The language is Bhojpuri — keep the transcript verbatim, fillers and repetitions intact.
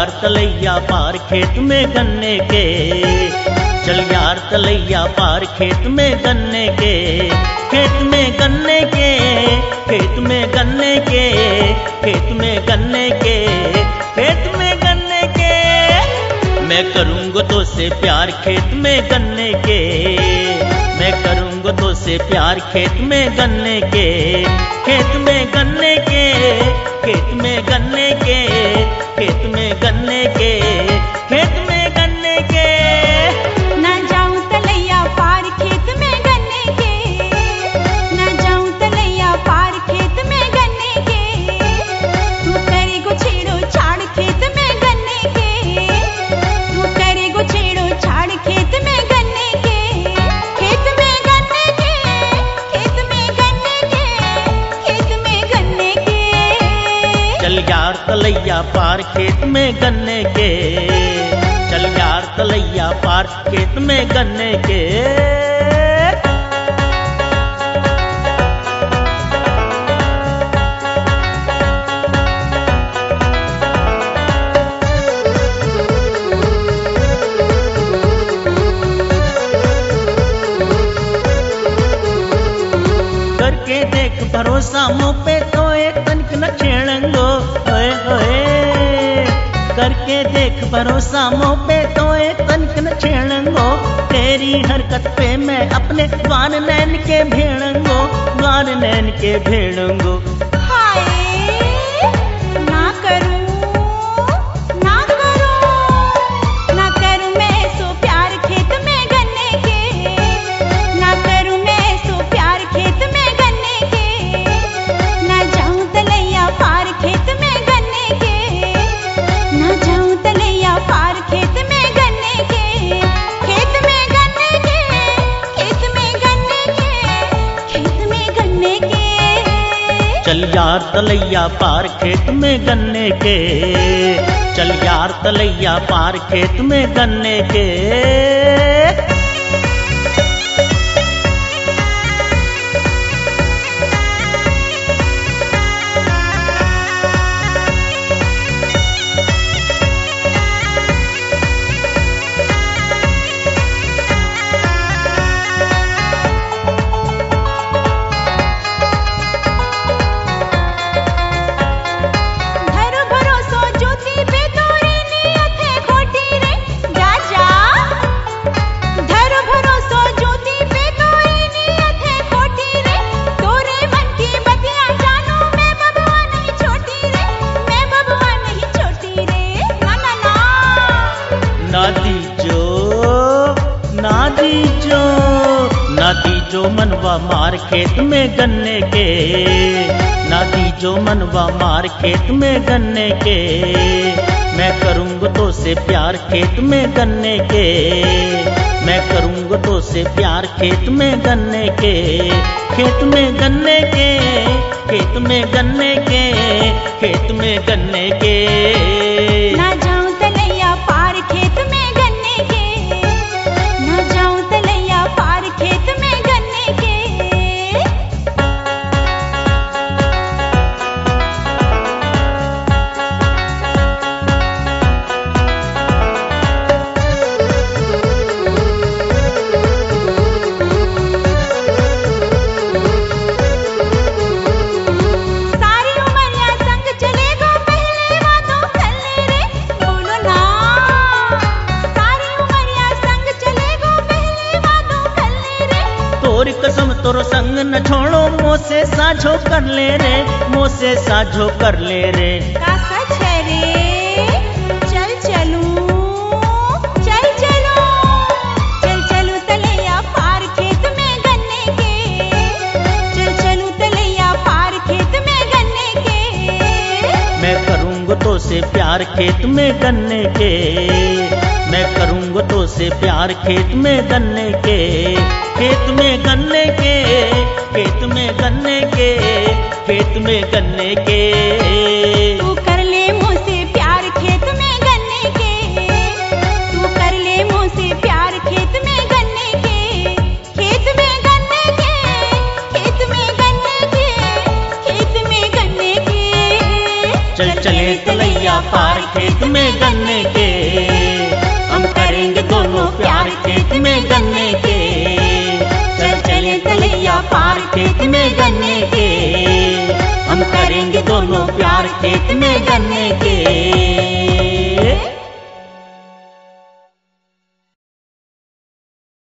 यार तलैया पार खेत में गन्ने के, चल यार तलैया पार खेत में गन्ने के, खेत में गन्ने के, खेत में गन्ने के, खेत में गन्ने के, खेत में गन्ने के। मैं करूँगा तो से प्यार खेत में गन्ने के, मैं करूँगा तो से प्यार खेत में गन्ने के, खेत में गन्ने के, खेत में गन्ने के, खेत में गन्ने के, खेत में गन्ने के। ना जाऊं तलैया पार खेत में गन्ने के, ना जाऊं तलैया पार खेत में गन्ने के, तू करेगो छेड़ो छाड़ खेत में गन्ने के, तू करेगो छेड़ो छाड़ खेत में गन्ने के, खेत में गन्ने के, खेत में गन्ने के, खेत में गन्ने के। चल यार तलैया पार खेत में गन्ने के, चल यार तलैया पार खेत में गन्ने के। करके देख भरोसा मुँह पे तो एक तनिक न छेड़ेंगो, ओए ओए करके देख भरोसा मुँह पे तो एक तनिक न छेड़ेंगो, तेरी हरकत पे मैं अपने द्वार नैन के भेड़ेंगो, द्वार नैन के भेड़ेंगो। हाय ना करूं, ना करूं, ना करूं मैं सो प्यार खेत में गन्ने के, ना करूं मैं सो प्यार खेत में गन्ने के, ना जाऊं तलैया पार खेत में गन्ने के, ना जाऊं तलैया पार खेत में गन्ने के, खेत में गन्ने के, खेत में गन्ने के, खेत में गन्ने के। चल यार तलैया पार खेत में गन्ने के, चल यार तलैया पार खेत में गन्ने के। धरो भरोसो ज्योति पे तोरी नियत है खोटी रे, जा जा। धरो भरोसो ज्योति पे तोरी नियत है खोटी रे, तोरे मन की बतिया जानू मैं बबुआ नहीं छोटी रे, मैं बबुआ नहीं छोटी रे। ना ना ना ना दीजो, ना दीजो, ना दीजो मनवा मार खेत में गन्ने के, ना दीजो मनवा मार खेत में गन्ने के। मैं करूँगा तो से प्यार खेत में गन्ने के, मैं करूँगा तो से प्यार खेत में गन्ने के, खेत में गन्ने के, खेत में गन्ने के, खेत में गन्ने के। ना जाऊं तलैया पार खेत में गन्ने के, ना जाऊं तलैया पार खेत में गन्ने के। सारी उमरिया संग चलेगो पहले वादों कर ले रे, बोलो ना। सारी उमरिया संग चलेगो पहले वादों कर ले रे, तोर कसम तोर संग न छोड़ो, मुँह से साझो कर ले रे, मुँह से साझो कर ले रे। का सच है रे। चल चलूं, चल चलूं, चल चलूं तलैया पार खेत में गन्ने के, चल चलूं तलैया पार खेत में गन्ने के। मैं करूँगा तो से प्यार खेत में गन्ने के, मैं करूँगा तो से प्यार खेत में गन्ने के, खेत में गन्ने के, खेत में गन्ने के, खेत में गन्ने के। तू कर ले मुझसे प्यार खेत में गन्ने के, तू कर ले मुझसे प्यार खेत में गन्ने के, खेत में गन्ने के, खेत में गन्ने के, खेत में गन्ने के। चल चले तलैया पार खेत में गन्ने के, हम करेंगे दोनों प्यार खेत में गन्ने के। चल चले तलैया पार खेत में गन्ने के, हम करेंगे दोनों प्यार खेत में गन्ने के।